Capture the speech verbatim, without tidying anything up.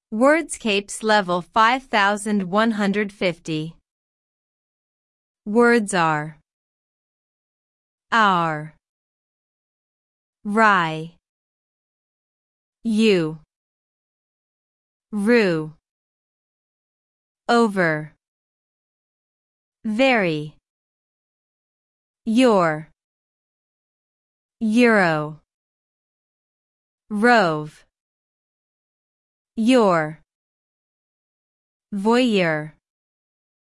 Wordscapes level five thousand one hundred fifty. Words are our, rye, you, rue, over, very, your, euro, rove, your, voyeur.